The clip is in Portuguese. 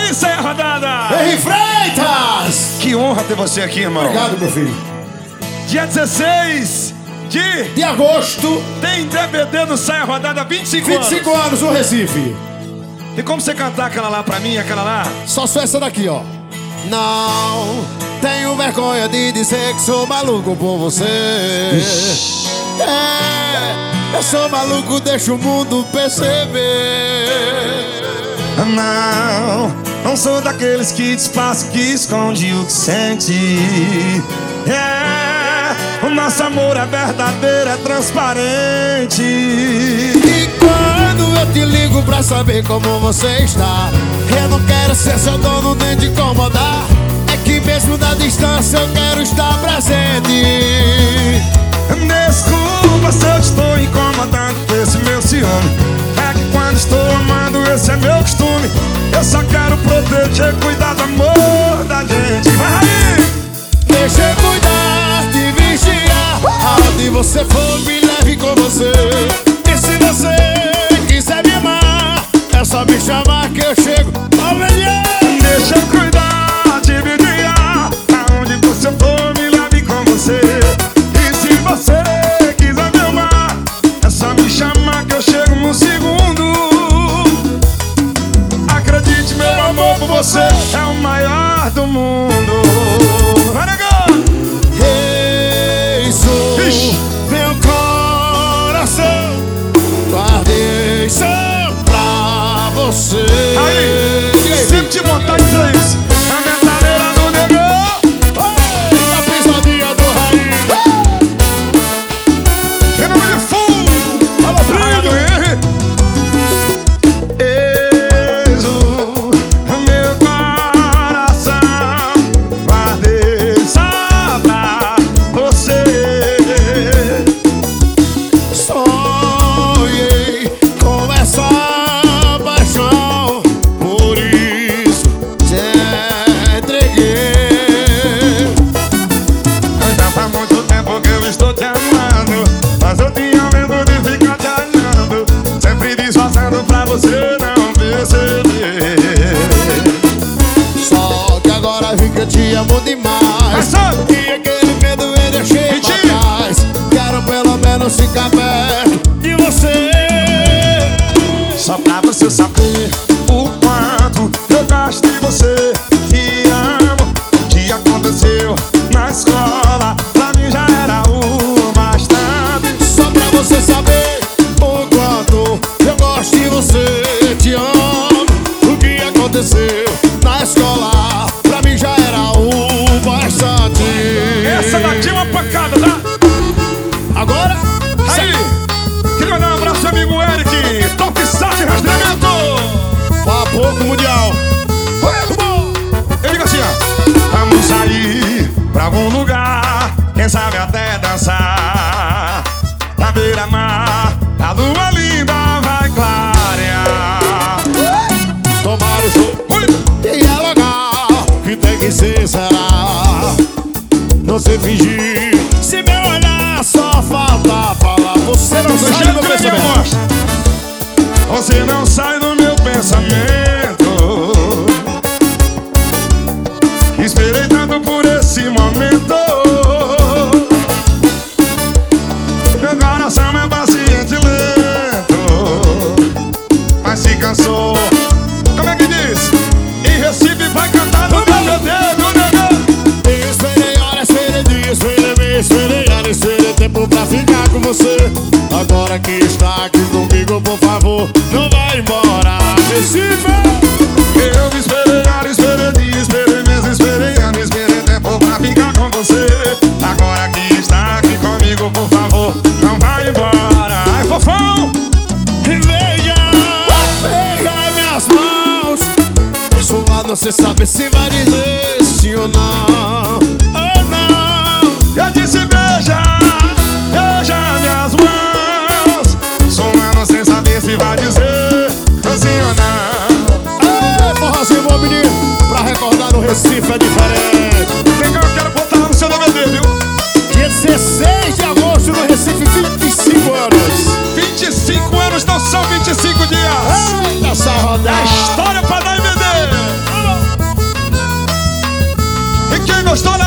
aí, Saia Rodada! Henri Freitas! Que honra ter você aqui, irmão. Obrigado, meu filho. Dia 16 de agosto. Tem DVD do Saia Rodada, 25 anos no Recife. Tem como você cantar aquela lá pra mim, aquela lá? Só essa daqui, ó. Não tenho vergonha de dizer que sou maluco por você. Eu sou maluco, deixa o mundo perceber. Não sou daqueles que disfarça, que esconde o que sente. O nosso amor é verdadeiro, é transparente. E quando eu te ligo pra saber como você está, eu não quero ser seu dono nem te incomodar. É que mesmo na distância eu quero estar presente. Desculpa se eu estou incomodando com esse meu ciúme. É que quando estou amando, esse é meu costume. Eu só quero proteger, cuidar do amor da gente. Vai aí! Deixa eu cuidar, te vigiar. Aonde você for, me leve com você. E se você quiser me amar, é só me chamar que eu chego. Deixa eu cuidar, te vigiar. Aonde você for, me leve com você. E se você quiser me amar, é só me chamar que eu chego no segundo. Acredite, meu amor por você é o maior do mundo. Vai, negão! Meu coração, guardei só pra você. Aí, sempre te montar em três. A metaleira do negão, a pisadinha do Raí. em nome de fogo, fala Brado, meu coração, guardei só pra você. Sonhei com essa paixão, por isso te entreguei. Já faz muito tempo que eu estou te amando, mas eu tinha medo de ficar te olhando, sempre disfarçando pra você não perceber. Só que agora vi que eu te amo demais. E aquele medo eu deixei pra trás. Quero pelo menos ficar perto de você. Só pra você saber o quanto eu gosto de você. Te amo. O que aconteceu na escola pra mim já era o bastante. Só pra você saber o quanto eu gosto de você. Te amo. O que aconteceu na escola pra mim já era o bastante. Essa daqui é uma pancada, tá? Agora, aí, queria mandar um abraço ao amigo Eric, Top Saque Rastreamento. Papo Mundial. Eu digo assim, ó: vamos sair pra algum lugar, quem sabe até dançar. Na beira-mar, a lua linda vai clarear. Tomar o show e é legal, que tem que ser, será? Não se fingir, se meu olhar só falta falar. Você não sai do meu pensamento. Você não sai do meu pensamento. Esperei tanto por esse momento. Meu coração é paciente e lento, mas se cansou. Como é que diz? Em Recife vai cantar no DVD do negão. Esperei horas, esperei dias, esperei meses, esperei anos, esperei tempo pra ficar com você. Agora que está aqui comigo, por favor, não vai embora. Recife! Eu esperei horas, esperei dias, esperei meses, esperei anos, esperei tempo pra ficar com você. Agora que está aqui comigo, por favor, não vai embora. Ai, fofão! Veja, pega minhas mãos. Suado, você sabe se vai dizer sim ou não. Oh, não. Eu disse beija, beija minhas mãos. Somando sem saber se vai dizer sim ou não. Forrozinho bom, menino, pra recordar no Recife é diferente. Vem cá, eu quero botar no seu DVD, viu? Dia 16 de agosto no Recife, 25 anos. 25 anos não são 25 dias. Essa rodada. É história pra dar DVD. gostou,